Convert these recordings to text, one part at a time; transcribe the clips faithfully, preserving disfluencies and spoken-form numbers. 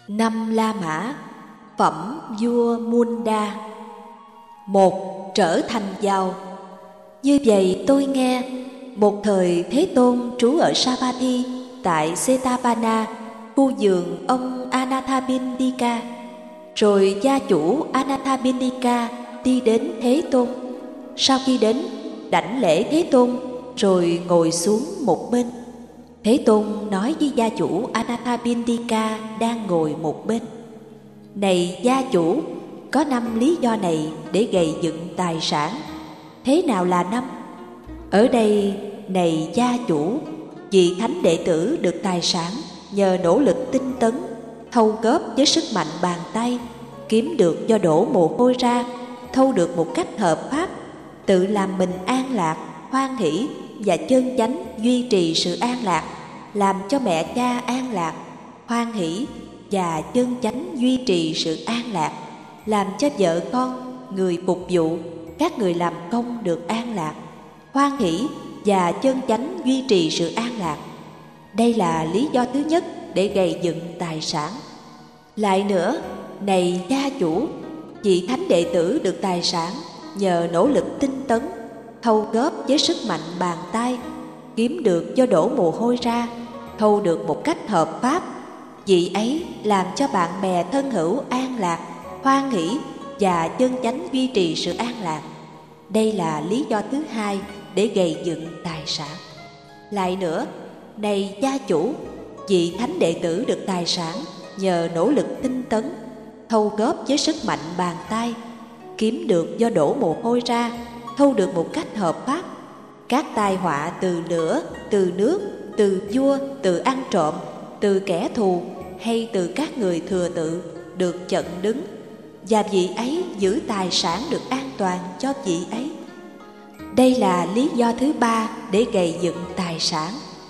Năm La Mã, phẩm vua Munda. Một, trở thành giàu. Như vậy tôi nghe, một thời Thế Tôn trú ở Savatthi tại Setapana, khu vườn ông Anathapindika. Rồi gia chủ Anathapindika đi đến Thế Tôn. Sau khi đến, đảnh lễ Thế Tôn rồi ngồi xuống một bên. Thế Tôn nói với gia chủ Anathapindika đang ngồi một bên: Này gia chủ, có năm lý do này để gầy dựng tài sản. Thế nào là năm? Ở đây, này gia chủ, vị thánh đệ tử được tài sản nhờ nỗ lực tinh tấn, thâu góp với sức mạnh bàn tay, kiếm được do đổ mồ hôi ra, thâu được một cách hợp pháp, tự làm mình an lạc, hoan hỷ và chân chánh duy trì sự an lạc, làm cho mẹ cha an lạc, hoan hỷ và chân chánh duy trì sự an lạc, làm cho vợ con, người phục vụ, các người làm công được an lạc, hoan hỷ và chân chánh duy trì sự an lạc. Đây là lý do thứ nhất để gầy dựng tài sản. Lại nữa, này gia chủ, vị thánh đệ tử được tài sản nhờ nỗ lực tinh tấn, thâu góp với sức mạnh bàn tay, kiếm được do đổ mồ hôi ra, thâu được một cách hợp pháp. Vị ấy làm cho bạn bè thân hữu an lạc, hoan hỷ và chân chánh duy trì sự an lạc. Đây là lý do thứ hai để gầy dựng tài sản. Lại nữa, này gia chủ, vị thánh đệ tử được tài sản nhờ nỗ lực tinh tấn, thâu góp với sức mạnh bàn tay, kiếm được do đổ mồ hôi ra, thâu được một cách hợp pháp. Các tai họa từ lửa, từ nước, từ vua, từ ăn trộm, từ kẻ thù hay từ các người thừa tự được chặn đứng, và vị ấy giữ tài sản được an toàn cho vị ấy. Đây là lý do thứ ba để gầy dựng tài sản.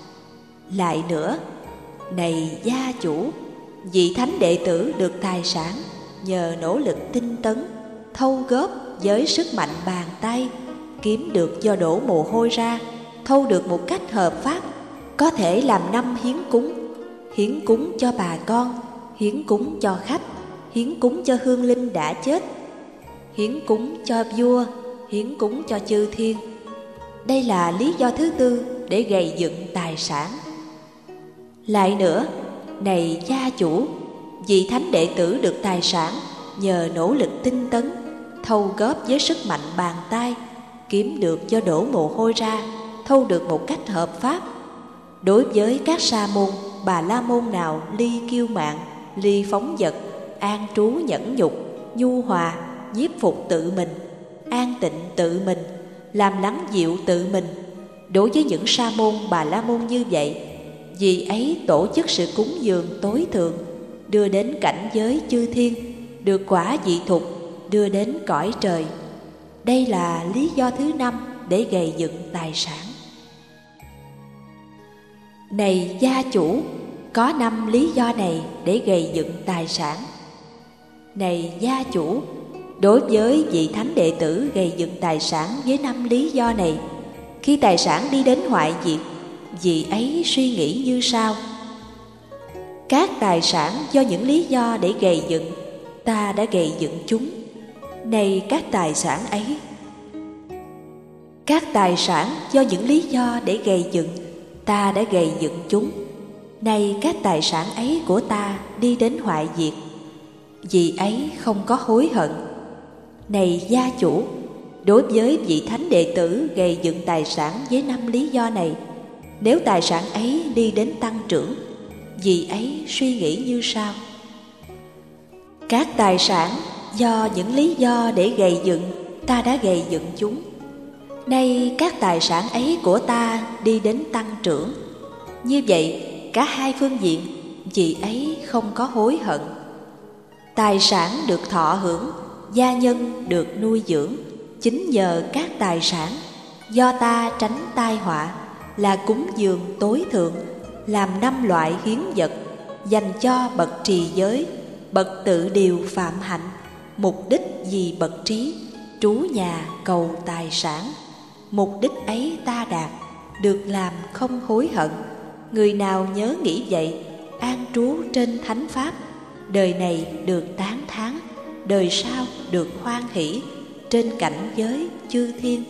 Lại nữa, này gia chủ, vị thánh đệ tử được tài sản nhờ nỗ lực tinh tấn, thâu góp với sức mạnh bàn tay, kiếm được do đổ mồ hôi ra, thâu được một cách hợp pháp, có thể làm năm hiến cúng: hiến cúng cho bà con, hiến cúng cho khách, hiến cúng cho hương linh đã chết, hiến cúng cho vua, hiến cúng cho chư thiên. Đây là lý do thứ tư để gầy dựng tài sản. Lại nữa, này gia chủ, vị thánh đệ tử được tài sản nhờ nỗ lực tinh tấn, thâu góp với sức mạnh bàn tay, kiếm được do đổ mồ hôi ra, thâu được một cách hợp pháp. Đối với các sa môn, bà la môn nào ly kiêu mạn, ly phóng dật, an trú nhẫn nhục, nhu hòa, nhiếp phục tự mình, an tịnh tự mình, làm lắng dịu tự mình, đối với những sa môn bà la môn như vậy, vì ấy tổ chức sự cúng dường tối thượng, đưa đến cảnh giới chư thiên, được quả vị thục, đưa đến cõi trời. Đây là lý do thứ năm để gầy dựng tài sản. Này gia chủ, có năm lý do này để gầy dựng tài sản. Này gia chủ, đối với vị thánh đệ tử gầy dựng tài sản với năm lý do này, khi tài sản đi đến hoại diệt, vị ấy suy nghĩ như sau: Các tài sản do những lý do để gầy dựng, ta đã gầy dựng chúng. Này các tài sản ấy, các tài sản do những lý do để gầy dựng, ta đã gầy dựng chúng. Này các tài sản ấy của ta đi đến hoại diệt, vì ấy không có hối hận. Này gia chủ, đối với vị thánh đệ tử gầy dựng tài sản với năm lý do này, nếu tài sản ấy đi đến tăng trưởng, vì ấy suy nghĩ như sau: Các tài sản do những lý do để gầy dựng, ta đã gầy dựng chúng. Nay các tài sản ấy của ta đi đến tăng trưởng. Như vậy, cả hai phương diện, vì ấy không có hối hận. Tài sản được thọ hưởng, gia nhân được nuôi dưỡng, chính nhờ các tài sản, do ta tránh tai họa, là cúng dường tối thượng, làm năm loại hiến vật, dành cho bậc trì giới, bậc tự điều phạm hạnh, mục đích vì bậc trí, trú nhà cầu tài sản. Mục đích ấy ta đạt, được làm không hối hận. Người nào nhớ nghĩ vậy, an trú trên thánh pháp, đời này được tán thán, đời sau được hoan hỷ trên cảnh giới chư thiên.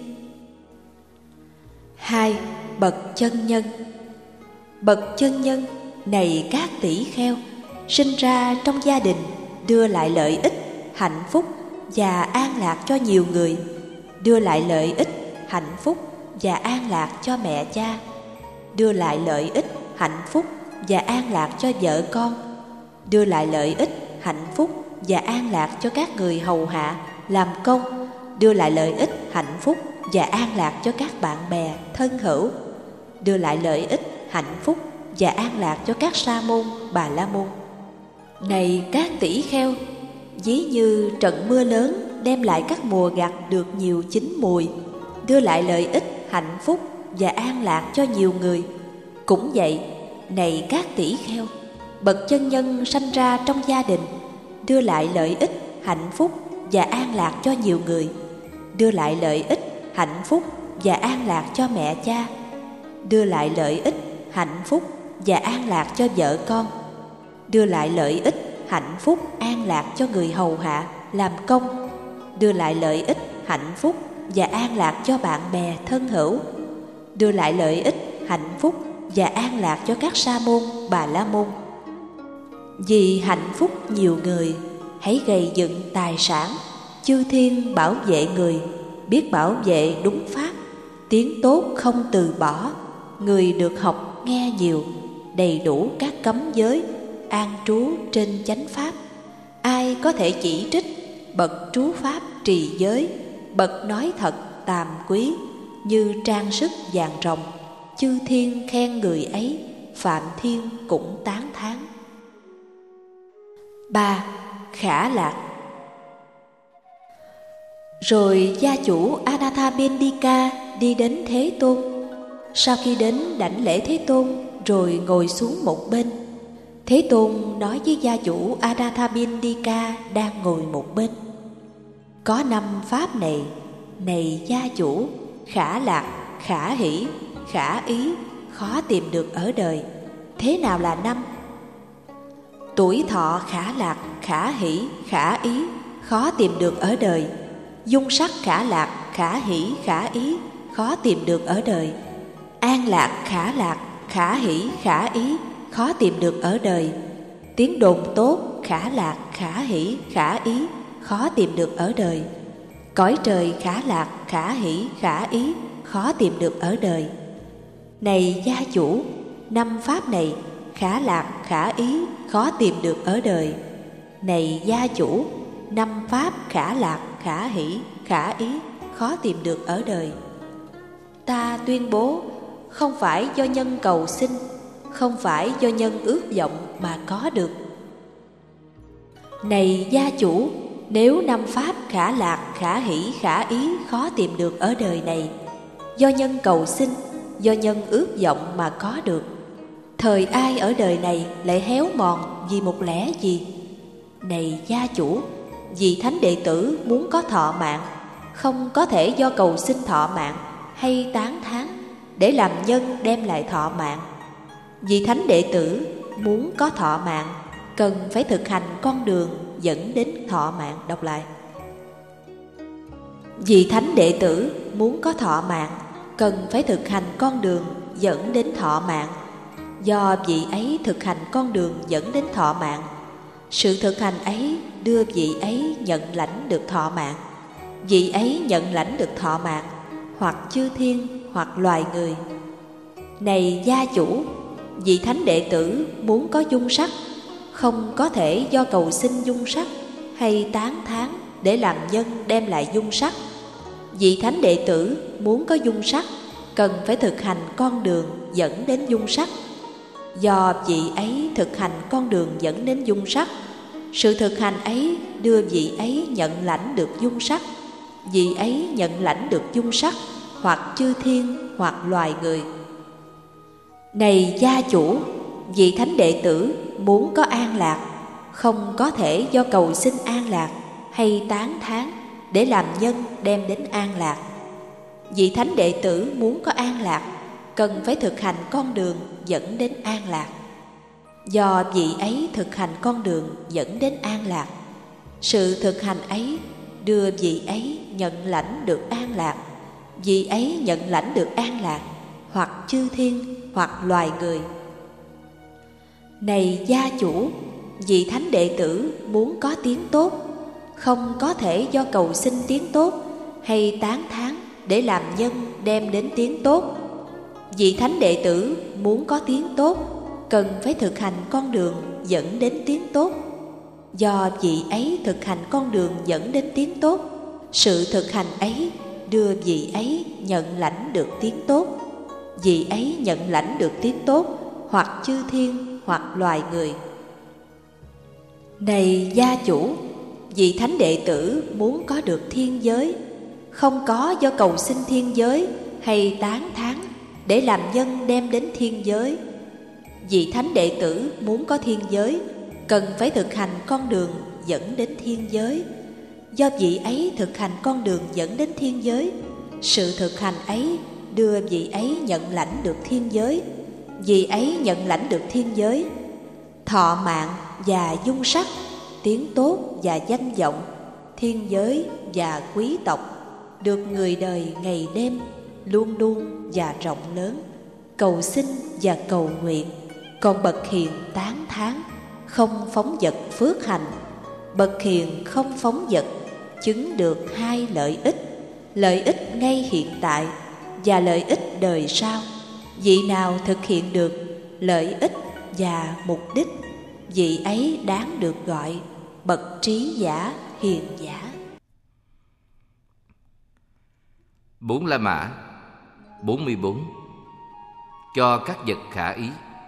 Hai, bậc chân nhân. Bậc chân nhân này các tỷ kheo, sinh ra trong gia đình, đưa lại lợi ích, hạnh phúc và an lạc cho nhiều người, đưa lại lợi ích, hạnh phúc và an lạc cho mẹ cha, đưa lại lợi ích, hạnh phúc và an lạc cho vợ con, đưa lại lợi ích, hạnh phúc và an lạc cho các người hầu hạ, làm công, đưa lại lợi ích, hạnh phúc và an lạc cho các bạn bè, thân hữu, đưa lại lợi ích, hạnh phúc và an lạc cho các sa môn, bà la môn. Này các tỷ kheo, ví như trận mưa lớn đem lại các mùa gặt được nhiều chín mùi, đưa lại lợi ích, hạnh phúc và an lạc cho nhiều người. Cũng vậy, này các tỷ kheo, bậc chân nhân sanh ra trong gia đình, đưa lại lợi ích, hạnh phúc và an lạc cho nhiều người, đưa lại lợi ích, hạnh phúc và an lạc cho mẹ cha, đưa lại lợi ích, hạnh phúc và an lạc cho vợ con, đưa lại lợi ích, hạnh phúc, an lạc cho người hầu hạ, làm công, đưa lại lợi ích, hạnh phúc và an lạc cho bạn bè, thân hữu, đưa lại lợi ích, hạnh phúc và an lạc cho các sa môn, bà la môn. Vì hạnh phúc nhiều người, hãy gầy dựng tài sản, chư thiên bảo vệ người, biết bảo vệ đúng pháp, tiếng tốt không từ bỏ, người được học nghe nhiều, đầy đủ các cấm giới, an trú trên chánh pháp. Ai có thể chỉ trích bậc trú pháp trì giới, bậc nói thật tàm quý, như trang sức vàng rồng, chư thiên khen người ấy, phạm thiên cũng tán thán. Ba, khả lạc. Rồi gia chủ Anathapindika đi đến Thế Tôn. Sau khi đến đảnh lễ Thế Tôn rồi ngồi xuống một bên, Thế Tôn nói với gia chủ Anathapindika đang ngồi một bên: có năm pháp này, này gia chủ, khả lạc, khả hỷ, khả ý, khó tìm được ở đời. Thế nào là năm? Tuổi thọ khả lạc, khả hỷ, khả ý, khó tìm được ở đời. Dung sắc khả lạc, khả hỷ, khả ý, khó tìm được ở đời. An lạc khả lạc, khả hỷ, khả ý, khó tìm được ở đời. Tiếng đồn tốt khả lạc, khả hỷ, khả ý, khó tìm được ở đời. Cõi trời khả lạc, khả hỷ, khả ý, khó tìm được ở đời. Này gia chủ, năm pháp này khả lạc, khả ý, khó tìm được ở đời. Này gia chủ, năm pháp khả lạc, khả hỷ, khả ý, khó tìm được ở đời. Ta tuyên bố, không phải do nhân cầu xin, không phải do nhân ước vọng mà có được. Này gia chủ, nếu năm pháp khả lạc, khả hỷ, khả ý khó tìm được ở đời này, do nhân cầu xin, do nhân ước vọng mà có được, thời ai ở đời này lại héo mòn vì một lẽ gì? Này gia chủ, vì thánh đệ tử muốn có thọ mạng, không có thể do cầu xin thọ mạng hay tán thán để làm nhân đem lại thọ mạng. Vì thánh đệ tử muốn có thọ mạng, cần phải thực hành con đường dẫn đến thọ mạng. Đọc lại. Vì thánh đệ tử muốn có thọ mạng, cần phải thực hành con đường dẫn đến thọ mạng. Do vị ấy thực hành con đường dẫn đến thọ mạng, sự thực hành ấy đưa vị ấy nhận lãnh được thọ mạng. Vị ấy nhận lãnh được thọ mạng, hoặc chư thiên, hoặc loài người. Này gia chủ, vị thánh đệ tử muốn có dung sắc, không có thể do cầu xin dung sắc hay tán thán để làm nhân đem lại dung sắc. Vị thánh đệ tử muốn có dung sắc, cần phải thực hành con đường dẫn đến dung sắc. Do vị ấy thực hành con đường dẫn đến dung sắc, sự thực hành ấy đưa vị ấy nhận lãnh được dung sắc. Vị ấy nhận lãnh được dung sắc, hoặc chư thiên, hoặc loài người. Này gia chủ, vị thánh đệ tử muốn có an lạc, không có thể do cầu xin an lạc hay tán thán để làm nhân đem đến an lạc. Vị thánh đệ tử muốn có an lạc, cần phải thực hành con đường dẫn đến an lạc. do vị ấy thực hành con đường dẫn đến an lạc. Sự thực hành ấy đưa vị ấy nhận lãnh được an lạc. Vị ấy nhận lãnh được an lạc, hoặc chư thiên, hoặc loài người. Này gia chủ, vị thánh đệ tử muốn có tiếng tốt, không có thể do cầu xin tiếng tốt hay tán thán để làm nhân đem đến tiếng tốt. Vị thánh đệ tử muốn có tiếng tốt, cần phải thực hành con đường dẫn đến tiếng tốt. Do vị ấy thực hành con đường dẫn đến tiếng tốt, sự thực hành ấy đưa vị ấy nhận lãnh được tiếng tốt. Vị ấy nhận lãnh được tiếng tốt, hoặc chư thiên, hoặc loài người. Này gia chủ, vị thánh đệ tử muốn có được thiên giới, không có do cầu xin thiên giới hay tán thán để làm nhân đem đến thiên giới. Vị thánh đệ tử muốn có thiên giới, cần phải thực hành con đường dẫn đến thiên giới. Do vị ấy thực hành con đường dẫn đến thiên giới, sự thực hành ấy đưa vị ấy nhận lãnh được thiên giới. Vị ấy nhận lãnh được thiên giới, thọ mạng và dung sắc, tiếng tốt và danh vọng, thiên giới và quý tộc, được người đời ngày đêm luôn luôn và rộng lớn cầu xin và cầu nguyện. Còn bậc hiền tán thán, không phóng dật phước hành. Bậc hiền không phóng dật, chứng được hai lợi ích: lợi ích ngay hiện tại và lợi ích đời sau. Vị nào thực hiện được lợi ích và mục đích, vị ấy đáng được gọi bậc trí giả, hiền giả. Bốn La Mã bốn mươi bốn. Cho các vật khả ý.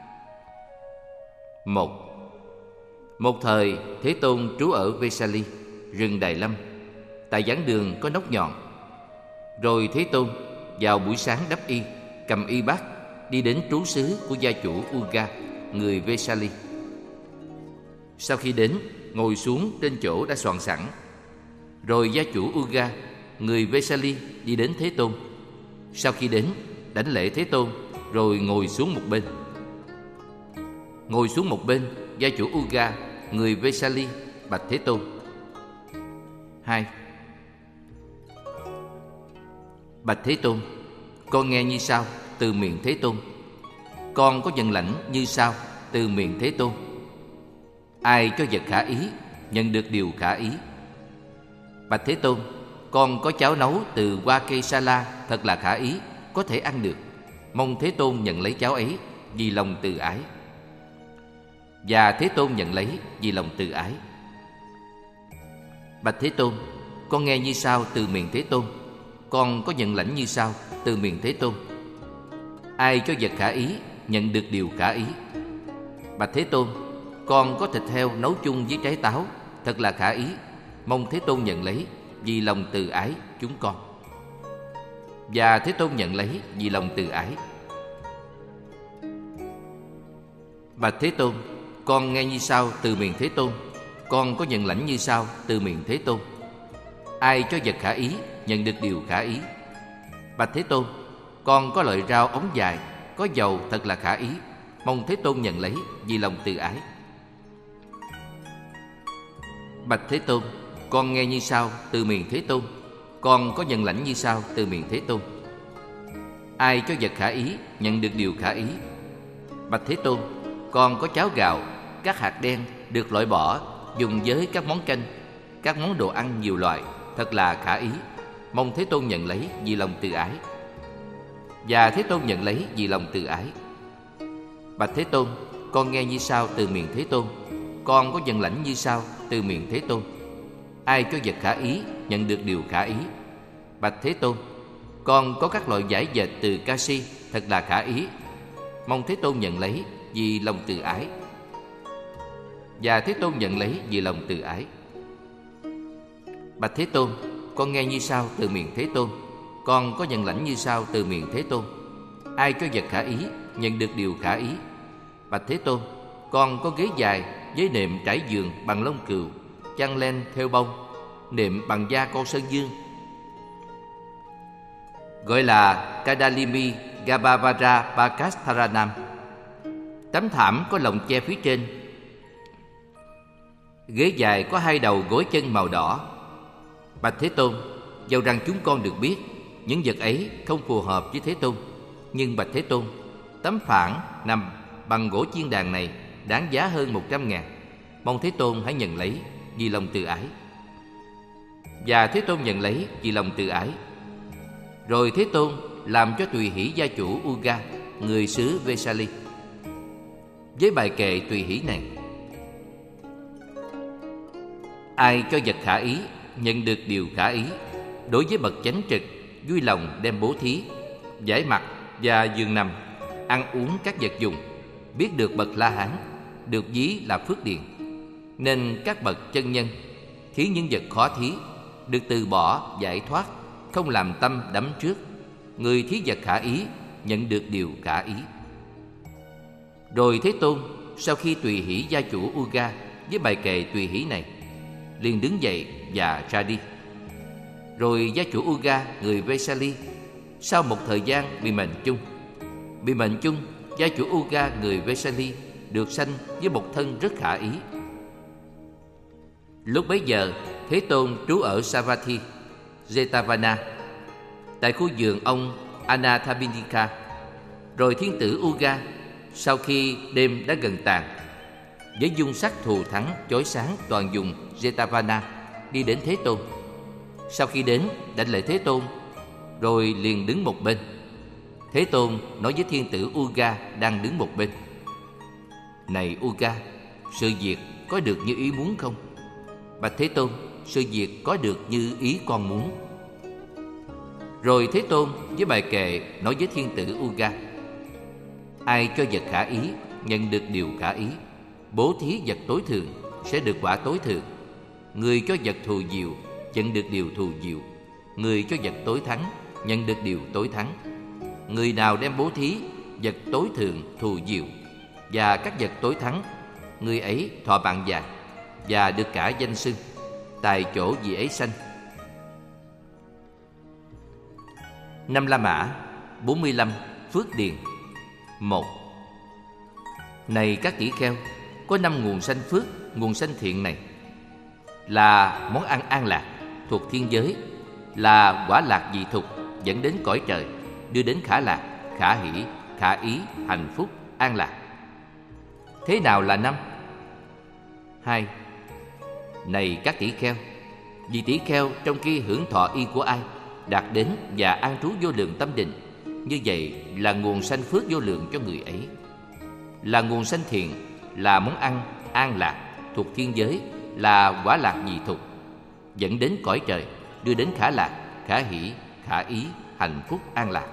Một. Một thời, Thế Tôn trú ở Vesali, rừng Đại Lâm. Tại giảng đường có nóc nhọn. Rồi Thế Tôn vào buổi sáng đắp y, cầm y bát, đi đến trú xứ của gia chủ Uga, người Vesali. Sau khi đến, ngồi xuống trên chỗ đã soạn sẵn. Rồi gia chủ Uga, người Vesali, đi đến Thế Tôn. Sau khi đến, đảnh lễ Thế Tôn, rồi ngồi xuống một bên. Ngồi xuống một bên, gia chủ Uga, người Vesali, bạch Thế Tôn. Hai. Bạch Thế Tôn, con nghe như sau từ miệng Thế Tôn. Con có nhận lãnh như sau từ miệng Thế Tôn. Ai cho vật khả ý, nhận được điều khả ý. Bạch Thế Tôn, con có cháo nấu từ hoa cây sa la thật là khả ý, có thể ăn được. Mong Thế Tôn nhận lấy cháo ấy vì lòng từ ái. Và Thế Tôn nhận lấy vì lòng từ ái. Bạch Thế Tôn, con nghe như sau từ miệng Thế Tôn. Con có nhận lãnh như sau từ miệng Thế Tôn. Ai cho vật khả ý, nhận được điều khả ý. Bạch Thế Tôn, con có thịt heo nấu chung với trái táo, thật là khả ý. Mong Thế Tôn nhận lấy vì lòng từ ái chúng con. Và Thế Tôn nhận lấy vì lòng từ ái. Bạch Thế Tôn, con nghe như sau từ miệng Thế Tôn. Con có nhận lãnh như sau từ miệng Thế Tôn. Ai cho vật khả ý, nhận được điều khả ý. Bạch Thế Tôn, con có loại rau ống dài, có dầu thật là khả ý. Mong Thế Tôn nhận lấy vì lòng từ ái. Bạch Thế Tôn, con nghe như sau từ miệng Thế Tôn. Con có nhận lãnh như sau từ miệng Thế Tôn. Ai cho vật khả ý, nhận được điều khả ý. Bạch Thế Tôn, con có cháo gạo, các hạt đen được loại bỏ, dùng với các món canh, các món đồ ăn nhiều loại, thật là khả ý. Mong Thế Tôn nhận lấy vì lòng từ ái. Và Thế Tôn nhận lấy vì lòng từ ái. Bạch Thế Tôn, con nghe như sau từ miệng Thế Tôn. Con có nhận lãnh như sau từ miệng Thế Tôn. Ai cho vật khả ý, nhận được điều khả ý. Bạch Thế Tôn, con có các loại vải dệt từ ca-si, thật là khả ý. Mong Thế Tôn nhận lấy vì lòng từ ái. Và Thế Tôn nhận lấy vì lòng từ ái. Bạch Thế Tôn, con nghe như sau từ miệng Thế Tôn. Con có nhận lãnh như sau từ miệng Thế Tôn. Ai cho vật khả ý, nhận được điều khả ý. Bạch Thế Tôn, con có ghế dài với nệm trải giường bằng lông cừu, chăn len theo bông, nệm bằng da con sơn dương, gọi là Kadalimi Gabhavara Pakastharanam. Tấm thảm có lồng che phía trên. Ghế dài có hai đầu gối chân màu đỏ. Bạch Thế Tôn, dầu rằng chúng con được biết những vật ấy không phù hợp với Thế Tôn, nhưng Bạch Thế Tôn, tấm phản nằm bằng gỗ chiên đàn này đáng giá hơn một trăm ngàn. Mong Thế Tôn hãy nhận lấy vì lòng từ ái. Và Thế Tôn nhận lấy vì lòng từ ái. Rồi Thế Tôn làm cho tùy hỷ gia chủ Uga, người xứ Vesali. Với bài kệ tùy hỷ này: ai cho vật khả ý nhận được điều khả ý. Đối với bậc chánh trực, vui lòng đem bố thí, giải mặt và giường nằm, ăn uống các vật dùng, biết được bậc La Hán, được ví là phước điền. Nên các bậc chân nhân thí những vật khó thí, được từ bỏ giải thoát, không làm tâm đắm trước. Người thí vật khả ý nhận được điều khả ý. Rồi Thế Tôn sau khi tùy hỷ gia chủ Uga với bài kệ tùy hỷ này, liền đứng dậy và ra đi. Rồi gia chủ Uga người Vesali sau một thời gian bị mệnh chung. Bị mệnh chung, gia chủ Uga người Vesali được sanh với một thân rất khả ý. Lúc bấy giờ Thế Tôn trú ở Savatthi, Jetavana, tại khu vườn ông Anathapindika. Rồi thiên tử Uga sau khi đêm đã gần tàn, với dung sắc thù thắng chói sáng toàn vùng Jetavana, đi đến Thế Tôn. Sau khi đến, đảnh lễ Thế Tôn, rồi liền đứng một bên. Thế Tôn nói với thiên tử Uga đang đứng một bên: này Uga, sự việc có được như ý muốn không? Bạch Thế Tôn, sự việc có được như ý con muốn. Rồi Thế Tôn với bài kệ nói với thiên tử Uga: ai cho vật khả ý nhận được điều khả ý. Bố thí vật tối thường sẽ được quả tối thường. Người cho vật thù diệu nhận được điều thù diệu. Người cho vật tối thắng nhận được điều tối thắng. Người nào đem bố thí vật tối thường thù diệu và các vật tối thắng, người ấy thọ mạng dài và được cả danh xưng tại chỗ vị ấy sanh. Năm La Mã bốn mươi lăm Phước Điền. Một. Này các tỷ kheo, có năm nguồn sanh phước, nguồn sanh thiện này là món ăn an lạc thuộc thiên giới, là quả lạc dị thục dẫn đến cõi trời, đưa đến khả lạc, khả hỷ, khả ý, hạnh phúc, an lạc. Thế nào là năm? Hai. Này các tỷ kheo, vì tỷ kheo trong khi hưởng thọ y của ai đạt đến và an trú vô lượng tâm định, như vậy là nguồn sanh phước vô lượng cho người ấy, là nguồn sanh thiện, là món ăn an lạc thuộc thiên giới, là quả lạc dị thục dẫn đến cõi trời, đưa đến khả lạc, khả hỷ, khả ý, hạnh phúc, an lạc.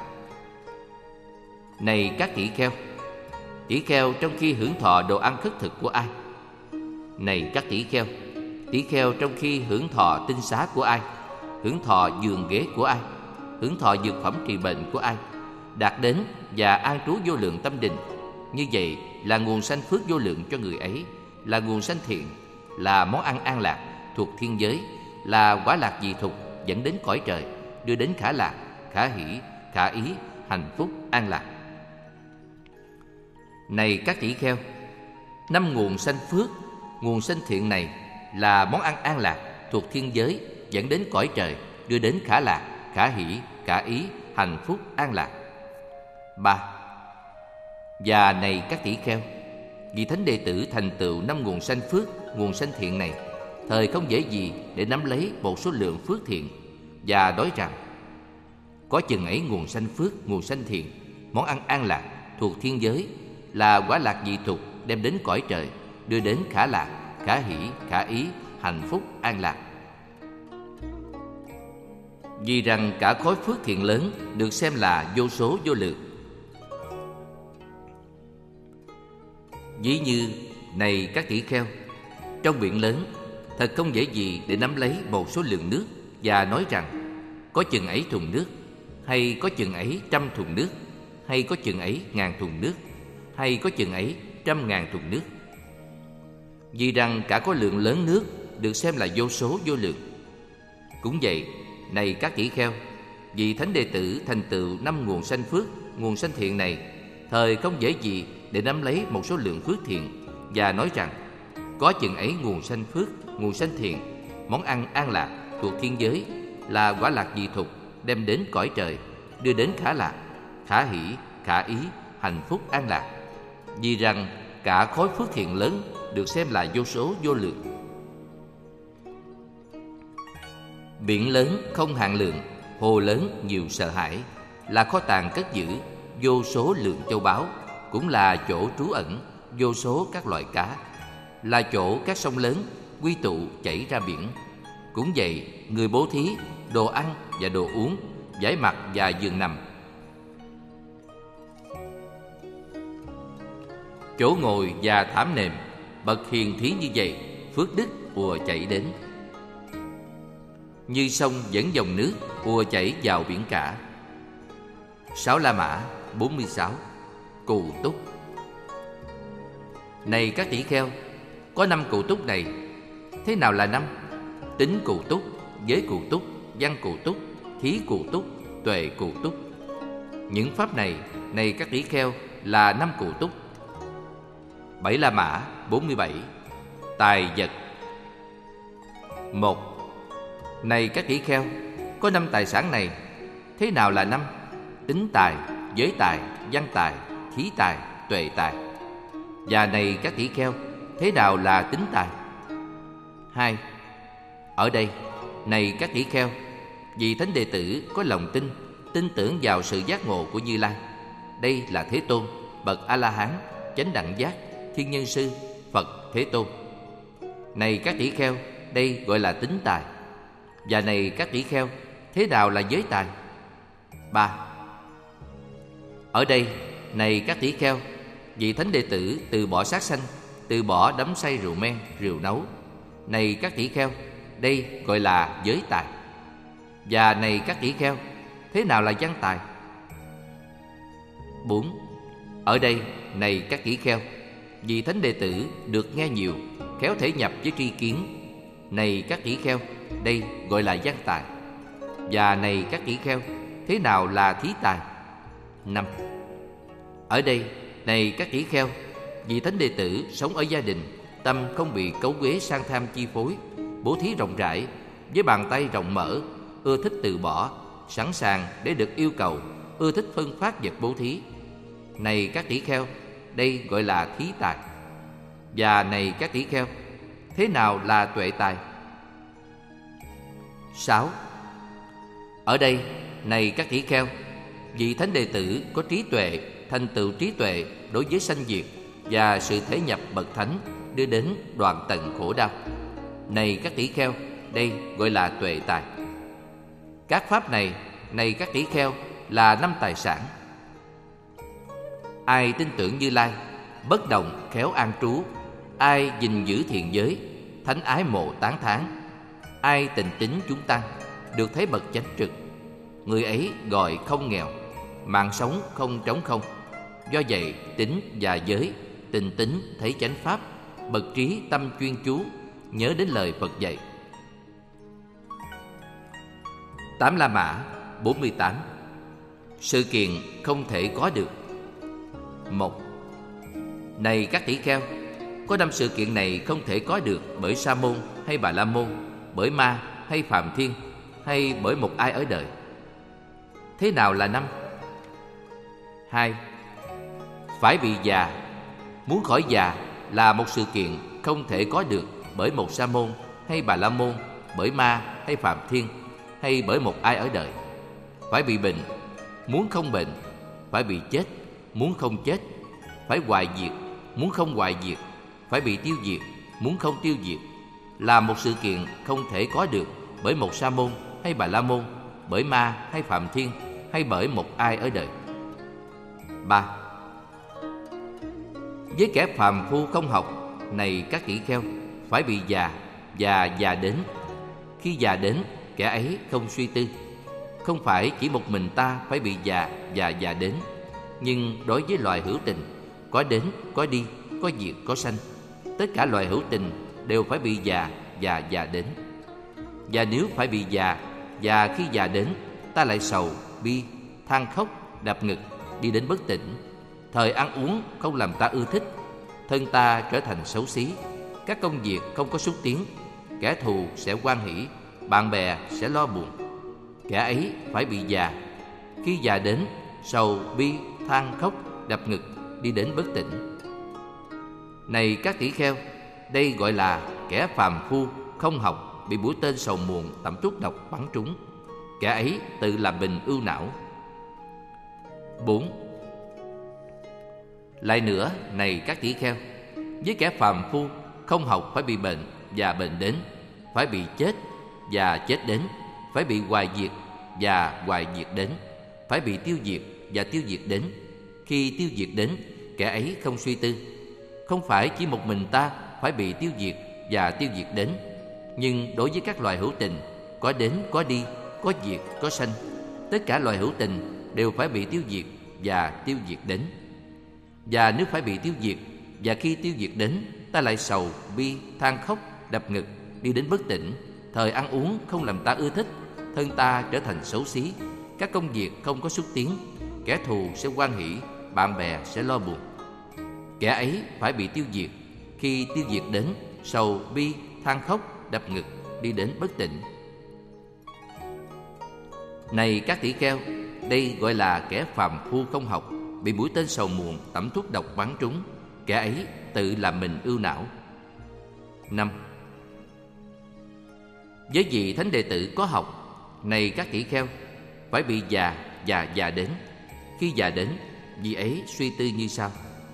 Này các tỷ kheo, tỷ kheo trong khi hưởng thọ đồ ăn khất thực của ai? Này các tỷ kheo, tỷ kheo trong khi hưởng thọ tinh xá của ai, hưởng thọ giường ghế của ai, hưởng thọ dược phẩm trị bệnh của ai, đạt đến và an trú vô lượng tâm định, như vậy là nguồn sanh phước vô lượng cho người ấy, là nguồn sanh thiện, là món ăn an lạc thuộc thiên giới, là quả lạc dị thục dẫn đến cõi trời, đưa đến khả lạc, khả hỷ, khả ý, hạnh phúc, an lạc. Này các tỷ kheo, năm nguồn sanh phước, nguồn sanh thiện này là món ăn an lạc thuộc thiên giới dẫn đến cõi trời, đưa đến khả lạc, khả hỷ, khả ý, hạnh phúc, an lạc. Ba. Và này các tỷ kheo, vì thánh đệ tử thành tựu năm nguồn sanh phước, nguồn sanh thiện này, thời không dễ gì để nắm lấy một số lượng phước thiện, và nói rằng có chừng ấy nguồn sanh phước, nguồn sanh thiện, món ăn an lạc thuộc thiên giới, là quả lạc dị thục đem đến cõi trời, đưa đến khả lạc, khả hỷ, khả ý, hạnh phúc, an lạc. Vì rằng cả khối phước thiện lớn được xem là vô số vô lượng. Ví như, này các tỷ kheo, trong biển lớn thật không dễ gì để nắm lấy một số lượng nước và nói rằng có chừng ấy thùng nước, hay có chừng ấy trăm thùng nước, hay có chừng ấy ngàn thùng nước, hay có chừng ấy trăm ngàn thùng nước. Vì rằng cả có lượng lớn nước được xem là vô số vô lượng. Cũng vậy, này các tỷ kheo, vì thánh đệ tử thành tựu năm nguồn sanh phước, nguồn sanh thiện này, thời không dễ gì để nắm lấy một số lượng phước thiện và nói rằng có chừng ấy nguồn sanh phước, nguồn sanh thiện, món ăn an lạc thuộc thiên giới là quả lạc dị thục đem đến cõi trời, đưa đến khả lạc, khả hỷ, khả ý, hạnh phúc an lạc. Vì rằng cả khối phước thiện lớn được xem là vô số vô lượng. Biển lớn không hạn lượng, hồ lớn nhiều sợ hãi, là kho tàng cất giữ vô số lượng châu báu, cũng là chỗ trú ẩn vô số các loại cá, là chỗ các sông lớn quy tụ chảy ra biển. Cũng vậy, người bố thí đồ ăn và đồ uống, vải mặc và giường nằm, chỗ ngồi và thảm nệm, bậc hiền thí như vậy, phước đức ùa chảy đến. Như sông dẫn dòng nước ùa chảy vào biển cả. Sáu La Mã bốn mươi sáu. Cù túc. Này các tỷ kheo, có năm cụ túc này. Thế nào là năm? Tính cụ túc, giới cụ túc, văn cụ túc, thí cụ túc, tuệ cụ túc. Những pháp này, này các tỷ kheo, là năm cụ túc. Bảy La Mã bốn mươi bảy. Tài vật. Một. Này các tỷ kheo, có năm tài sản này. Thế nào là năm? Tính tài, giới tài, văn tài, thí tài, tuệ tài. Và này các tỷ kheo, thế nào là tính tài? Hai. Ở đây, này các tỷ kheo, vì thánh đệ tử có lòng tin, tin tưởng vào sự giác ngộ của Như Lai. Đây là Thế Tôn, bậc A-la-hán, chánh đẳng giác, thiên nhân sư, Phật Thế Tôn. Này các tỷ kheo, đây gọi là tính tài. Và này các tỷ kheo, thế nào là giới tài? Ba. Ở đây, này các tỷ kheo, vị thánh đệ tử từ bỏ sát sanh, từ bỏ đắm say rượu men, rượu nấu. Này các tỷ kheo, đây gọi là giới tài. Và này các tỷ kheo, thế nào là văn tài? Bốn. Ở đây, này các tỷ kheo, vị thánh đệ tử được nghe nhiều, khéo thể nhập với tri kiến. Này các tỷ kheo, đây gọi là văn tài. Và này các tỷ kheo, thế nào là thí tài? Năm. Ở đây, này các tỷ kheo, vị thánh đệ tử sống ở gia đình, tâm không bị cấu uế sang tham chi phối, bố thí rộng rãi, với bàn tay rộng mở, ưa thích từ bỏ, sẵn sàng để được yêu cầu, ưa thích phân phát vật bố thí. Này các tỷ kheo, đây gọi là thí tài. Và này các tỷ kheo, thế nào là tuệ tài? Sáu. Ở đây, này các tỷ kheo, vị thánh đệ tử có trí tuệ, thành tựu trí tuệ đối với sanh diệt và sự thể nhập bậc thánh, đưa đến đoạn tận khổ đau. Này các tỷ kheo, đây gọi là tuệ tài. Các pháp này, này các tỷ kheo, là năm tài sản. Ai tin tưởng Như Lai, bất động khéo an trú, ai gìn giữ thiện giới, thánh ái mộ tán thán, ai tình tín chúng tăng, được thấy bậc chánh trực, người ấy gọi không nghèo, mạng sống không trống không. Do vậy, tín và giới, tình tín thấy chánh pháp, bậc trí tâm chuyên chú, nhớ đến lời Phật dạy. Tám La Mã bốn mươi tám. Sự kiện không thể có được. Một. Này các tỷ kheo, có năm sự kiện này không thể có được bởi Sa môn hay Bà La môn, bởi ma hay Phạm Thiên, hay bởi một ai ở đời. Thế nào là năm? Hai. Phải bị già. Muốn khỏi già là một sự kiện không thể có được bởi một Sa môn hay Bà La môn, bởi ma hay Phạm Thiên, hay bởi một ai ở đời. Phải bị bệnh. Muốn không bệnh. Phải bị chết. Muốn không chết. Phải hoại diệt. Muốn không hoại diệt. Phải bị tiêu diệt. Muốn không tiêu diệt, là một sự kiện không thể có được bởi một Sa môn hay Bà La môn, bởi ma hay Phạm Thiên, hay bởi một ai ở đời. Ba. Với kẻ phàm phu không học, này các tỷ kheo, phải bị già và già đến. Khi già đến, kẻ ấy không suy tư. Không phải chỉ một mình ta phải bị già và già đến, nhưng đối với loài hữu tình, có đến, có đi, có diệt, có sanh, tất cả loài hữu tình đều phải bị già và già đến. Và nếu phải bị già, và khi già đến, ta lại sầu, bi, than khóc, đập ngực, đi đến bất tỉnh, Thời ăn uống không làm ta ưa thích, thân ta trở thành xấu xí. Các công việc không có xúc tiến, kẻ thù sẽ hoan hỷ, bạn bè sẽ lo buồn. Kẻ ấy phải bị già, khi già đến, sầu bi than khóc đập ngực, đi đến bất tỉnh. Này các tỷ kheo, đây gọi là kẻ phàm phu không học, bị mũi tên sầu muộn tẩm thuốc độc bắn trúng. Kẻ ấy tự làm mình ưu não. Bốn. Lại nữa, này các tỷ kheo, với kẻ phàm phu không học phải bị bệnh và bệnh đến, phải bị chết và chết đến, phải bị hoại diệt và hoại diệt đến, phải bị tiêu diệt và tiêu diệt đến. Khi tiêu diệt đến, kẻ ấy không suy tư. Không phải chỉ một mình ta phải bị tiêu diệt và tiêu diệt đến, nhưng đối với các loài hữu tình, có đến có đi, có diệt có sanh, tất cả loài hữu tình đều phải bị tiêu diệt và tiêu diệt đến. Và nếu phải bị tiêu diệt, và khi tiêu diệt đến, ta lại sầu bi than khóc đập ngực, đi đến bất tỉnh. Thời ăn uống không làm ta ưa thích, thân ta trở thành xấu xí. Các công việc không có xúc tiến, kẻ thù sẽ hoan hỷ, bạn bè sẽ lo buồn. Kẻ ấy phải bị tiêu diệt, khi tiêu diệt đến, sầu bi than khóc đập ngực, đi đến bất tỉnh. Này các tỷ kheo, đây gọi là kẻ phàm phu không học, bị mũi tên sầu muộn tẩm thuốc độc bắn trúng. Kẻ ấy tự làm mình ưu não. Năm. Với vị thánh đệ tử có học, này các tỷ kheo, phải bị già và già đến. Khi già đến, vị ấy suy tư như sau.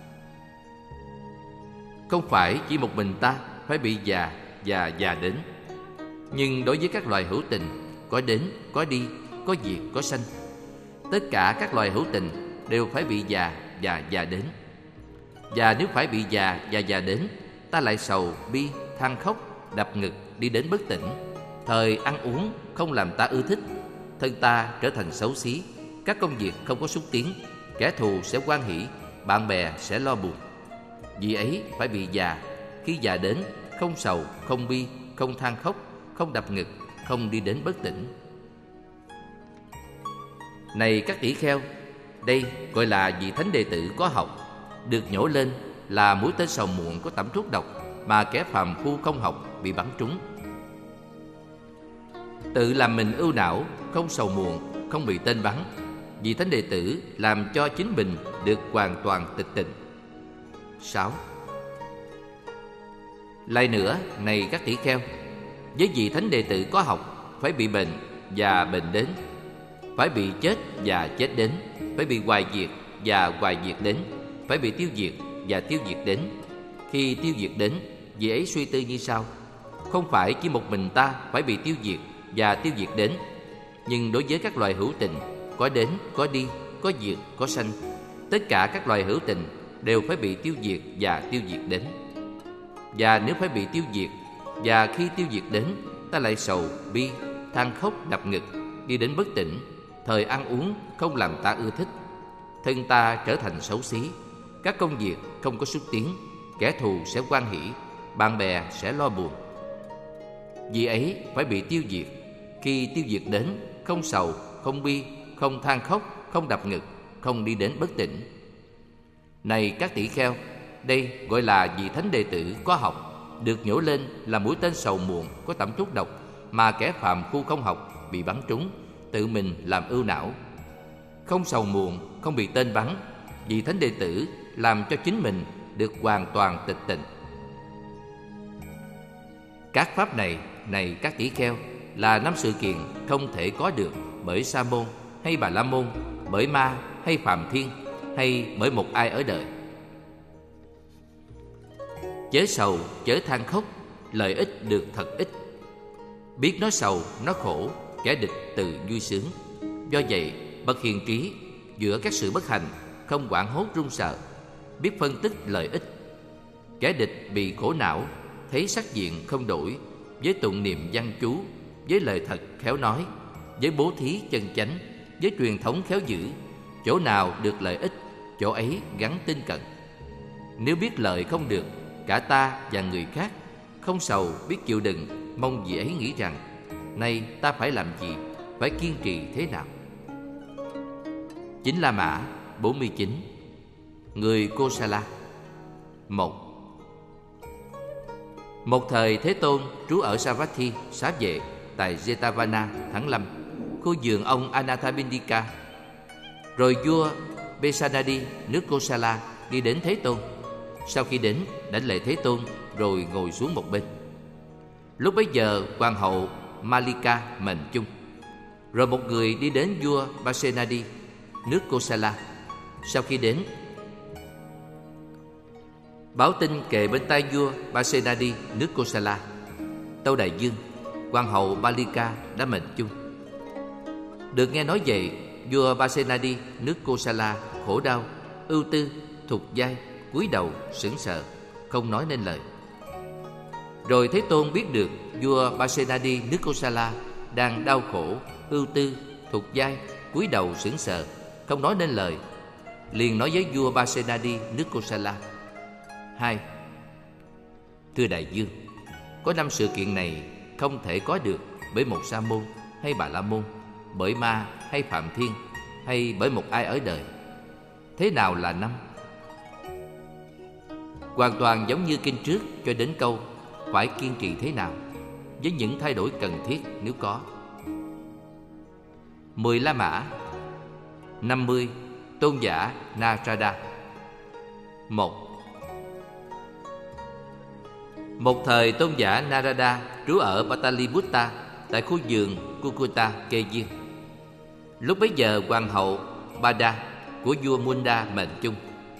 Không phải chỉ một mình ta phải bị già và già đến, nhưng đối với các loài hữu tình, có đến, có đi, có diệt, có sanh, tất cả các loài hữu tình đều phải bị già và già đến. Và nếu phải bị già và già đến, ta lại sầu bi than khóc đập ngực, đi đến bất tỉnh. Thời ăn uống không làm ta ưa thích, thân ta trở thành xấu xí. Các công việc không có xúc tiến, kẻ thù sẽ hoan hỷ, bạn bè sẽ lo buồn. Vì ấy phải bị già, khi già đến, không sầu, không bi, không than khóc, không đập ngực, không đi đến bất tỉnh. Này các tỷ kheo, đây gọi là vị thánh đệ tử có học, được nhổ lên là mũi tên sầu muộn có tẩm thuốc độc mà kẻ phàm phu không học bị bắn trúng. Tự làm mình ưu não, không sầu muộn, không bị tên bắn. Vị thánh đệ tử làm cho chính mình được hoàn toàn tịch tịnh. Sáu. Lại nữa, này các tỷ kheo, với vị thánh đệ tử có học, phải bị bệnh và bệnh đến, phải bị chết và chết đến, phải bị hoại diệt và hoại diệt đến, phải bị tiêu diệt và tiêu diệt đến. Khi tiêu diệt đến, vị ấy suy tư như sau. Không phải chỉ một mình ta phải bị tiêu diệt và tiêu diệt đến, nhưng đối với các loài hữu tình, có đến, có đi, có diệt, có sanh, tất cả các loài hữu tình đều phải bị tiêu diệt và tiêu diệt đến. Và nếu phải bị tiêu diệt, và khi tiêu diệt đến, ta lại sầu bi than khóc đập ngực, đi đến bất tỉnh. Thời ăn uống không làm ta ưa thích, thân ta trở thành xấu xí. Các công việc không có xúc tiến, kẻ thù sẽ hoan hỷ, bạn bè sẽ lo buồn. Vì ấy phải bị tiêu diệt, khi tiêu diệt đến, không sầu, không bi, không than khóc, không đập ngực, không đi đến bất tỉnh. Này các tỷ kheo, đây gọi là vị thánh đệ tử có học, được nhổ lên là mũi tên sầu muộn có tẩm thuốc độc mà kẻ phàm phu không học bị bắn trúng, tự mình làm ưu não. Không sầu muộn, không bị tên bắn, vị thánh đệ tử làm cho chính mình được hoàn toàn tịch tịnh. Các pháp này, này các tỷ kheo, là năm sự kiện không thể có được bởi Sa môn hay Bà La môn, bởi ma hay Phạm Thiên, hay bởi một ai ở đời. Chớ sầu, chớ than khóc, lợi ích được thật ít. Biết nó sầu, nó khổ, kẻ địch tự vui sướng. Do vậy, bậc hiền trí giữa các sự bất hạnh không hoảng hốt run sợ, biết phân tích lợi ích. Kẻ địch bị khổ não, thấy sắc diện không đổi, với tụng niệm văn chú, với lời thật khéo nói, với bố thí chân chánh, với truyền thống khéo giữ, chỗ nào được lợi ích, chỗ ấy gắn tin cận. Nếu biết lợi không được, cả ta và người khác, không sầu biết chịu đựng, mong gì ấy nghĩ rằng, nay ta phải làm gì, phải kiên trì thế nào. Chính La Mã bốn mươi chín. người Kosala. Một. Một thời Thế Tôn trú ở Savatthi, xá vệ tại Jetavana, Thắng Lâm, khu vườn ông Anathapindika. Rồi vua Besanadi, nước Kosala, đi đến Thế Tôn. Sau khi đến, đảnh lễ Thế Tôn rồi ngồi xuống một bên. Lúc bấy giờ hoàng hậu Malika mệnh chung. Rồi một người đi đến vua Besanadi, nước Kosala. Sau khi đến, báo tin kề bên tai vua Besanadi, nước Kosala: Tâu Đại Dương, hoàng hậu Malika đã mệnh chung. Được nghe nói vậy, vua Besanadi, nước Kosala khổ đau, ưu tư, thục vai, cúi đầu sững sờ, không nói nên lời. Rồi Thế Tôn biết được vua Besanadi, nước Kosala đang đau khổ, ưu tư, thục vai, cúi đầu sững sờ, không nói nên lời, liền nói với vua Besanadi, nước Kosala: Hai. Thưa Đại Dương, có năm sự kiện này không thể có được bởi một sa môn hay bà la môn, bởi ma hay phạm thiên, hay bởi một ai ở đời. Thế nào là năm? Hoàn toàn giống như kinh trước cho đến câu phải kiên trì thế nào, với những thay đổi cần thiết nếu có. Mười La Mã. Năm mươi. Tôn giả Narada. Một. Một thời tôn giả Narada trú ở Pataliputta tại khu vườn Kukuta Kê Diên. Lúc bấy giờ hoàng hậu Bada của vua Munda mệnh chung.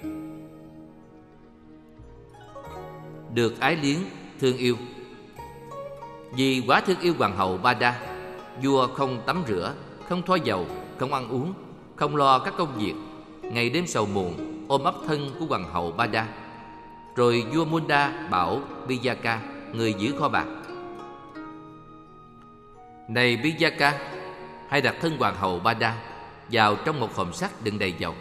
Được ái liếng thương yêu. Vì quá thương yêu hoàng hậu Bada, vua không tắm rửa, không thoa dầu, không ăn uống, không lo các công việc, ngày đêm sầu muộn ôm ấp thân của hoàng hậu Bada. Rồi vua Munda bảo Bijaka, người giữ kho bạc: Này Bijaka, hãy đặt thân hoàng hậu Bada vào trong một hòm sắt đựng đầy dầu,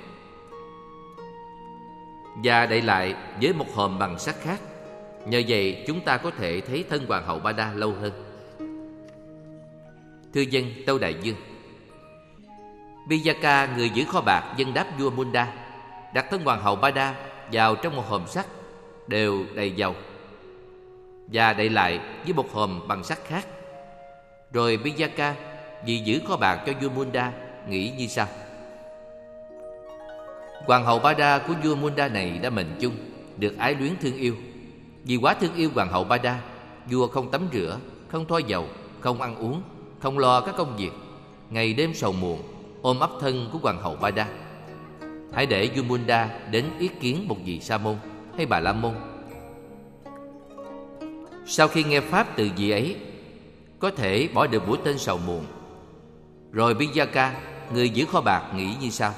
và đậy lại với một hòm bằng sắt khác. Nhờ vậy chúng ta có thể thấy thân hoàng hậu Bada lâu hơn. Thưa dân Tâu Đại Dương. Bijaka, người giữ kho bạc, dâng đáp vua Munda, đặt thân hoàng hậu Bada vào trong một hòm sắt đều đầy dầu, và đậy lại với một hòm bằng sắt khác. Rồi Bijaka, vì giữ kho bạc cho vua Munda, nghĩ như sau: Hoàng hậu Bada của vua Munda này đã mệnh chung, được ái luyến thương yêu. Vì quá thương yêu hoàng hậu Bada, vua không tắm rửa, không thoa dầu, không ăn uống, không lo các công việc, ngày đêm sầu muộn ôm ấp thân của hoàng hậu Bada. Hãy để vua Munda đến ý kiến một vị sa môn hay bà la môn. Sau khi nghe pháp từ vị ấy, có thể bỏ được mũi tên sầu muộn. Rồi Bijaka, người giữ kho bạc, nghĩ như sau: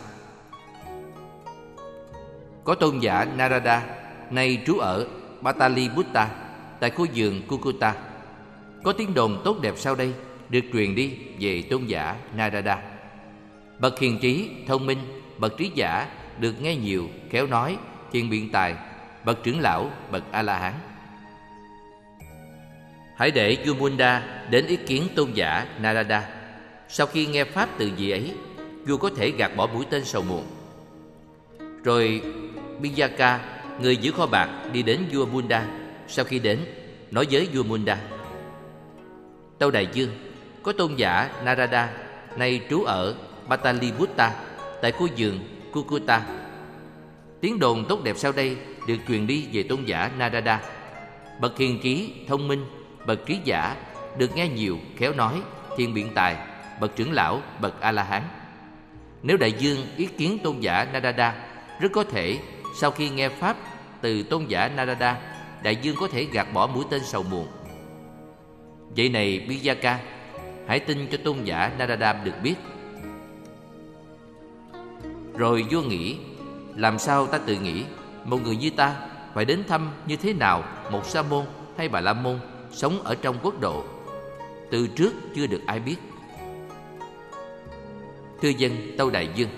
Có tôn giả Narada nay trú ở Pataliputta tại khu vườn Kukuta. Có tiếng đồn tốt đẹp sau đây được truyền đi về tôn giả Narada: Bậc hiền trí, thông minh, bậc trí giả, được nghe nhiều, khéo nói, thiện biện tài, bậc trưởng lão, bậc A-la-hán. Hãy để vua Munda đến ý kiến tôn giả Narada. Sau khi nghe pháp từ vị ấy, vua có thể gạt bỏ mũi tên sầu muộn. Rồi Bijaka, người giữ kho bạc, đi đến vua Munda. Sau khi đến, nói với vua Munda: Tâu Đại Dương, có tôn giả Narada nay trú ở Pataliputta tại khu vườn Kukuta. Tiếng đồn tốt đẹp sau đây được truyền đi về tôn giả Narada: Bậc hiền trí, thông minh, bậc trí giả, được nghe nhiều, khéo nói, thiện biện tài, bậc trưởng lão, bậc A-la-hán. Nếu Đại Dương ý kiến tôn giả Narada, rất có thể sau khi nghe pháp từ tôn giả Narada, Đại Dương có thể gạt bỏ mũi tên sầu muộn. Vậy này Bijaka, hãy tin cho tôn giả Narada được biết. Rồi vua nghĩ: Làm sao ta tự nghĩ một người như ta phải đến thăm như thế nào một sa môn hay bà la môn sống ở trong quốc độ? Từ trước chưa được ai biết. Thưa dân Tâu Đại Dương.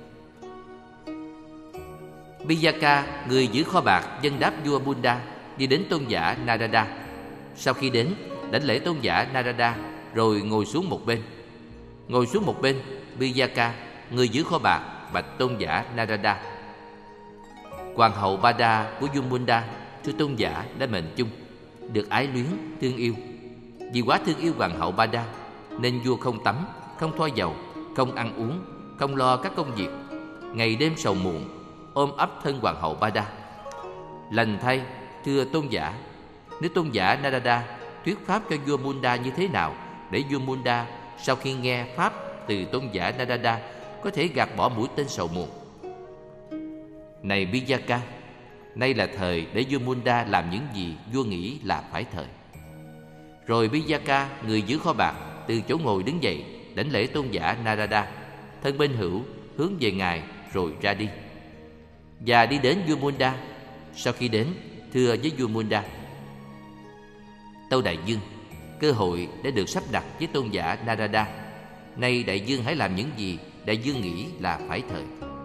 Bijaka, người giữ kho bạc, dâng đáp vua Munda, đi đến tôn giả Narada. Sau khi đến, đảnh lễ tôn giả Narada, rồi ngồi xuống một bên. Ngồi xuống một bên, Bijaka, người giữ kho bạc, bạch tôn giả Narada: Hoàng hậu Ba Đa của vua Munda, thưa tôn giả, đã mệnh chung, được ái luyến, thương yêu. Vì quá thương yêu hoàng hậu Ba Đa, nên vua không tắm, không thoa dầu, không ăn uống, không lo các công việc, ngày đêm sầu muộn, ôm ấp thân hoàng hậu Ba Đa. Lành thay, thưa tôn giả, nếu tôn giả Narada thuyết pháp cho vua Munda như thế nào, để vua Munda sau khi nghe pháp từ tôn giả Narada có thể gạt bỏ mũi tên sầu muộn. Này Vijaka, nay là thời để vua Munda làm những gì vua nghĩ là phải thời. Rồi Vijaka, người giữ kho bạc, từ chỗ ngồi đứng dậy, đảnh lễ tôn giả Narada, thân bên hữu hướng về ngài rồi ra đi, và đi đến vua Munda. Sau khi đến, thưa với vua Munda: Tâu đại vương, cơ hội đã được sắp đặt với tôn giả Narada. Nay đại vương hãy làm những gì đại vương nghĩ là phải thời.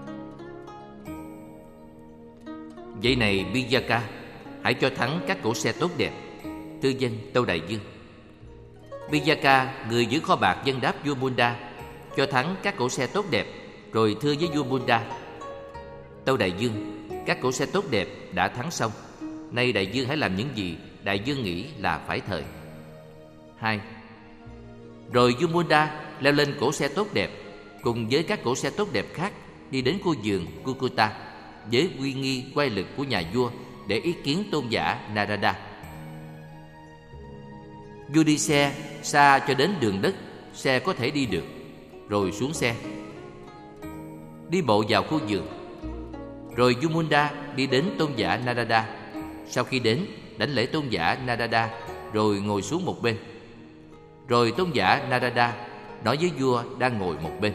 Vậy này Vijaka, hãy cho thắng các cỗ xe tốt đẹp. Thưa dân, tâu đại vương. Vijaka, người giữ kho bạc, dân đáp vua Munda: Cho thắng các cỗ xe tốt đẹp. Rồi thưa với vua Munda: Tâu đại vương, các cỗ xe tốt đẹp đã thắng xong. Nay đại vương hãy làm những gì đại vương nghĩ là phải thời. Hai. Rồi vua Munda leo lên cỗ xe tốt đẹp, cùng với các cỗ xe tốt đẹp khác, đi đến khu vườn Kukuta với uy nghi quay lực của nhà vua để ý kiến tôn giả Narada. Vua đi xe xa cho đến đường đất xe có thể đi được, rồi xuống xe, đi bộ vào khu vườn. Rồi vua Munda đi đến tôn giả Narada. Sau khi đến, đảnh lễ tôn giả Narada, rồi ngồi xuống một bên. Rồi tôn giả Narada nói với vua đang ngồi một bên: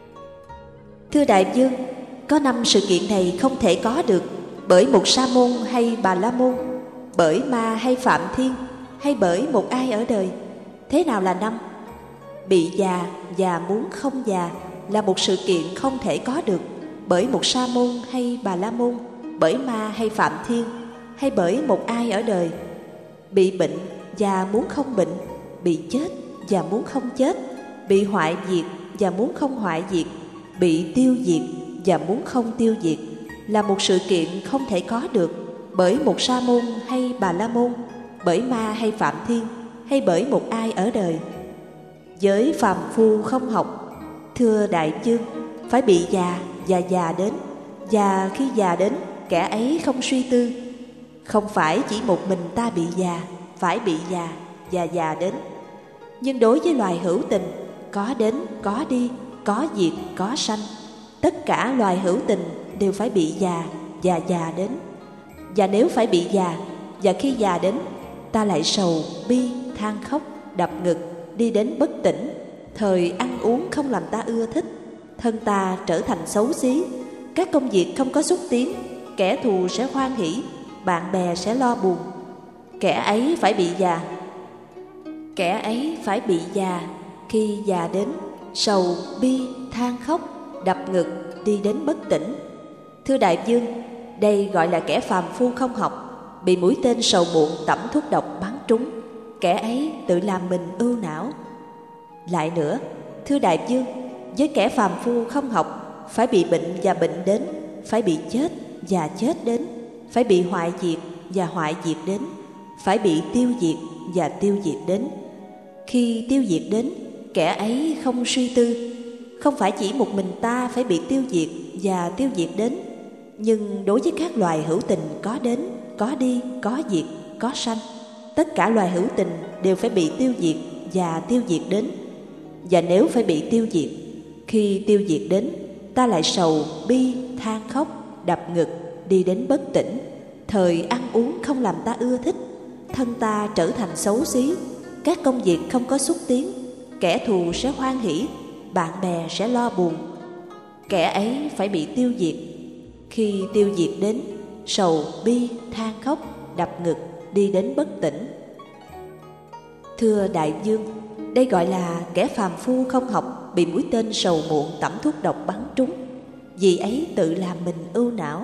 Thưa đại vương, có năm sự kiện này không thể có được bởi một sa môn hay bà la môn, bởi ma hay phạm thiên, hay bởi một ai ở đời. Thế nào là năm? Bị già và muốn không già là một sự kiện không thể có được bởi một sa môn hay bà la môn, bởi ma hay phạm thiên, hay bởi một ai ở đời. Bị bệnh và muốn không bệnh, bị chết và muốn không chết, bị hoại diệt và muốn không hoại diệt, bị tiêu diệt và muốn không tiêu diệt là một sự kiện không thể có được bởi một sa môn hay bà la môn, bởi ma hay phạm thiên, hay bởi một ai ở đời. Với phàm phu không học, thưa đại vương, phải bị già và già đến, và khi già đến, kẻ ấy không suy tư. Không phải chỉ một mình ta bị già, phải bị già và già đến. Nhưng đối với loài hữu tình, có đến, có đi, có diệt, có sanh, tất cả loài hữu tình đều phải bị già và già đến. Và nếu phải bị già, và khi già đến, ta lại sầu, bi, than khóc, đập ngực, đi đến bất tỉnh, thời ăn uống không làm ta ưa thích, thân ta trở thành xấu xí, các công việc không có xúc tiến, kẻ thù sẽ hoan hỷ, bạn bè sẽ lo buồn. Kẻ ấy phải bị già. Kẻ ấy phải bị già khi già đến, sầu, bi, than khóc, đập ngực, đi đến bất tỉnh. Thưa đại vương, đây gọi là kẻ phàm phu không học, bị mũi tên sầu muộn tẩm thuốc độc bắn trúng. Kẻ ấy tự làm mình ưu não. Lại nữa, thưa đại vương, với kẻ phàm phu không học, phải bị bệnh và bệnh đến, phải bị chết và chết đến, phải bị hoại diệt và hoại diệt đến, phải bị tiêu diệt và tiêu diệt đến. Khi tiêu diệt đến, kẻ ấy không suy tư. Không phải chỉ một mình ta phải bị tiêu diệt và tiêu diệt đến, nhưng đối với các loài hữu tình có đến, có đi, có diệt, có sanh, tất cả loài hữu tình đều phải bị tiêu diệt và tiêu diệt đến. Và nếu phải bị tiêu diệt, khi tiêu diệt đến, ta lại sầu, bi, than khóc, đập ngực, đi đến bất tỉnh, thời ăn uống không làm ta ưa thích, thân ta trở thành xấu xí, các công việc không có xúc tiến, kẻ thù sẽ hoan hỷ, bạn bè sẽ lo buồn. Kẻ ấy phải bị tiêu diệt. Khi tiêu diệt đến, sầu, bi, than khóc, đập ngực, đi đến bất tỉnh. Thưa đại vương, đây gọi là kẻ phàm phu không học, bị mũi tên sầu muộn tẩm thuốc độc bắn trúng. Vì ấy tự làm mình ưu não.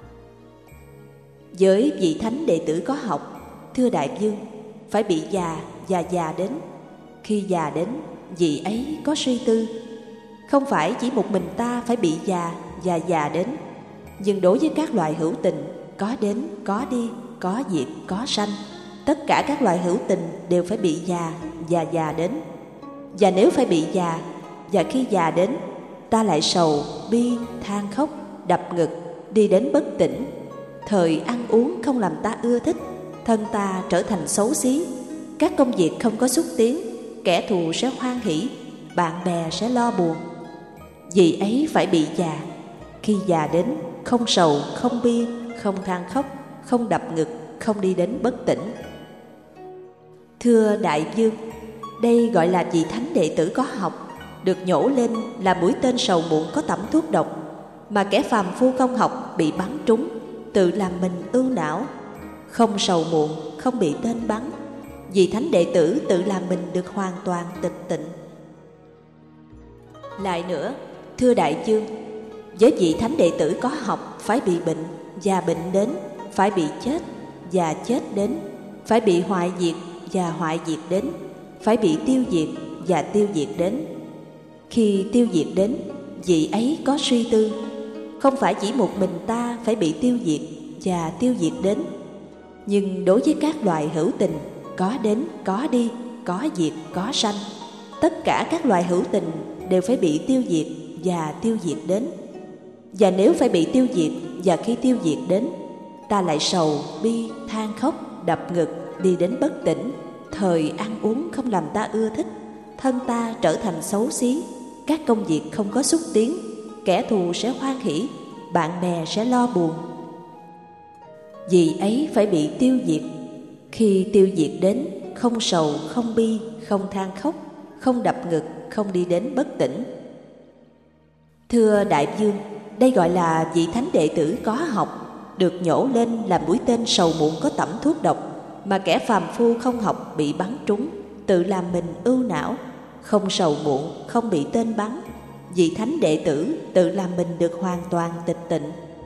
Với vị thánh đệ tử có học, thưa đại vương, phải bị già và già đến. Khi già đến, vị ấy có suy tư. Không phải chỉ một mình ta phải bị già và già đến, Nhưng đối với các loài hữu tình, có đến, có đi, có diệt, có sanh, tất cả các loài hữu tình đều phải bị già và già đến. Và nếu phải bị già, và khi già đến, ta lại sầu, bi, than khóc, đập ngực, đi đến bất tỉnh. Thời ăn uống không làm ta ưa thích, thân ta trở thành xấu xí. Các công việc không có xúc tiến, kẻ thù sẽ hoan hỷ, bạn bè sẽ lo buồn. Vì ấy phải bị già. Khi già đến, không sầu, không bi, không than khóc, không đập ngực, không đi đến bất tỉnh. Thưa đại vương, đây gọi là vị thánh đệ tử có học, được nhổ lên là mũi tên sầu muộn có tẩm thuốc độc, mà kẻ phàm phu không học bị bắn trúng, tự làm mình ưu não. Không sầu muộn, không bị tên bắn, vị thánh đệ tử tự làm mình được hoàn toàn tịch tịnh. Lại nữa, thưa đại vương, với vị thánh đệ tử có học phải bị bệnh, và bệnh đến, phải bị chết, và chết đến, phải bị hoại diệt, và hoại diệt đến, phải bị tiêu diệt, và tiêu diệt đến. Khi tiêu diệt đến, vị ấy có suy tư. Không phải chỉ một mình ta phải bị tiêu diệt và tiêu diệt đến, nhưng đối với các loài hữu tình, có đến, có đi, có diệt, có sanh, tất cả các loài hữu tình đều phải bị tiêu diệt và tiêu diệt đến. Và nếu phải bị tiêu diệt, và khi tiêu diệt đến, ta lại sầu, bi, than khóc, đập ngực, đi đến bất tỉnh. Thời ăn uống không làm ta ưa thích, thân ta trở thành xấu xí. Các công việc không có xúc tiến, kẻ thù sẽ hoan hỷ, bạn bè sẽ lo buồn. Vì ấy phải bị tiêu diệt. Khi tiêu diệt đến, không sầu, không bi, không than khóc, không đập ngực, không đi đến bất tỉnh. Thưa đại vương, đây gọi là vị thánh đệ tử có học, được nhổ lên làm mũi tên sầu muộn có tẩm thuốc độc, mà kẻ phàm phu không học bị bắn trúng, tự làm mình ưu não. Không sầu muộn, không bị tên bắn, vị thánh đệ tử tự làm mình được hoàn toàn tịch tịnh.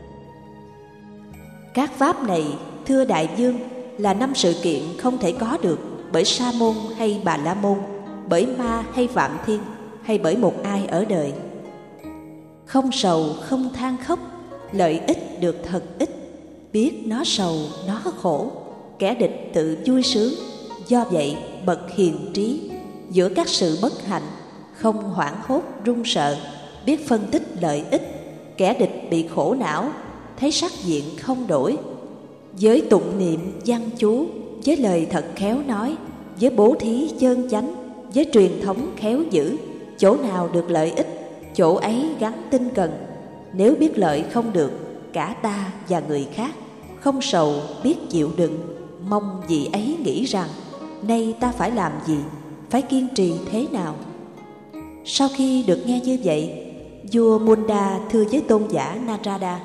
Các pháp này, thưa đại vương, là năm sự kiện không thể có được bởi Sa môn hay Bà La môn, bởi ma hay Phạm Thiên, hay bởi một ai ở đời. Không sầu, không than khóc, lợi ích được thật ít, biết nó sầu, nó khổ, kẻ địch tự vui sướng. Do vậy, bậc hiền trí, giữa các sự bất hạnh, không hoảng hốt run sợ, biết phân tích lợi ích. Kẻ địch bị khổ não, thấy sắc diện không đổi. Với tụng niệm văn chú, với lời thật khéo nói, với bố thí chơn chánh, với truyền thống khéo giữ, chỗ nào được lợi ích, chỗ ấy gắn tinh cần. Nếu biết lợi không được, cả ta và người khác, không sầu biết chịu đựng. Mong vị ấy nghĩ rằng, nay ta phải làm gì, phải kiên trì thế nào. Sau khi được nghe như vậy, vua Munda thưa với tôn giả Narada: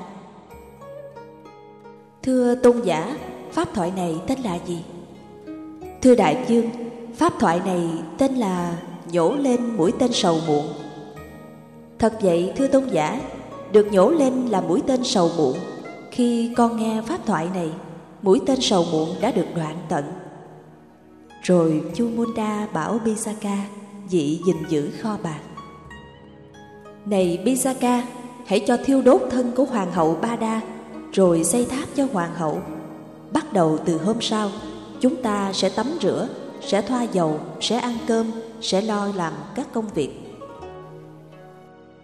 Thưa tôn giả, pháp thoại này tên là gì? Thưa đại vương, pháp thoại này tên là nhổ lên mũi tên sầu muộn. Thật vậy thưa tôn giả, được nhổ lên là mũi tên sầu muộn. Khi con nghe pháp thoại này, mũi tên sầu muộn đã được đoạn tận. Rồi vua Munda bảo Bisaka vị gìn giữ kho bạc: Này Bisaka, hãy cho thiêu đốt thân của hoàng hậu Ba Đa, rồi xây tháp cho hoàng hậu. Bắt đầu từ hôm sau, chúng ta sẽ tắm rửa, sẽ thoa dầu, sẽ ăn cơm, sẽ lo làm các công việc.